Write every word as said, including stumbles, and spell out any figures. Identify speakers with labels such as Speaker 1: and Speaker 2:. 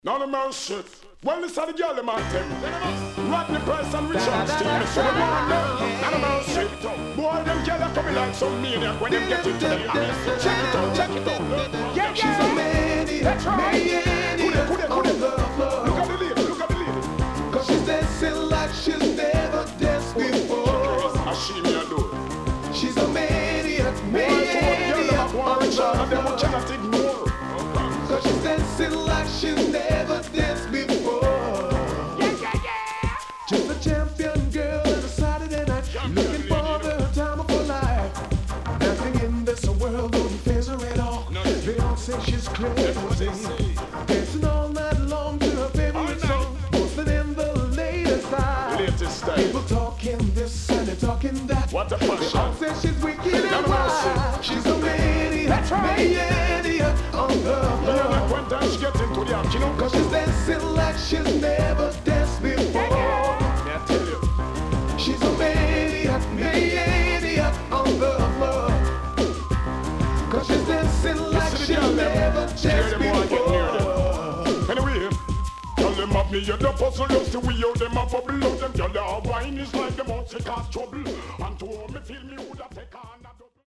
Speaker 1: Now the man shit. Well, this are the girl, the man tell me. Rodney Price and Richard Stevens. So the man them. Now the man shit. Boy, them girls are coming like some maniac when them get into the line. Check it out, check it out. Yeah, she's a maniac. That's right. Maniac on the floor. Look at the lady, look at the lady. Cause she's dancing like she's never danced before. I see me a do. She's a maniac. Maniac on the floor. And them cannot ignore. Cause she's dancing like she's never danced before. Yeah, yeah, yeah. Just a champion girl on a Saturday night, looking for the time of her life. Nothing in this world won't phase her at all. They all say she's crazy, dancing all night long to her favorite song, posting in the latest style. People talking this and they're talking that. What a passion. They all say she's wicked and wild. She's a maniac, maniac on the floor. When she gets into the act, you know, cause she's dancing like she's never danced before. May I tell you? She's a maniac, maniac on the floor. Cause she's dancing like she's never danced before. Anyway, tell them up me, you're the puzzle, just the way out them up bubble out them. Tell them wine is like the most it cause trouble. And to me feel me would have take on.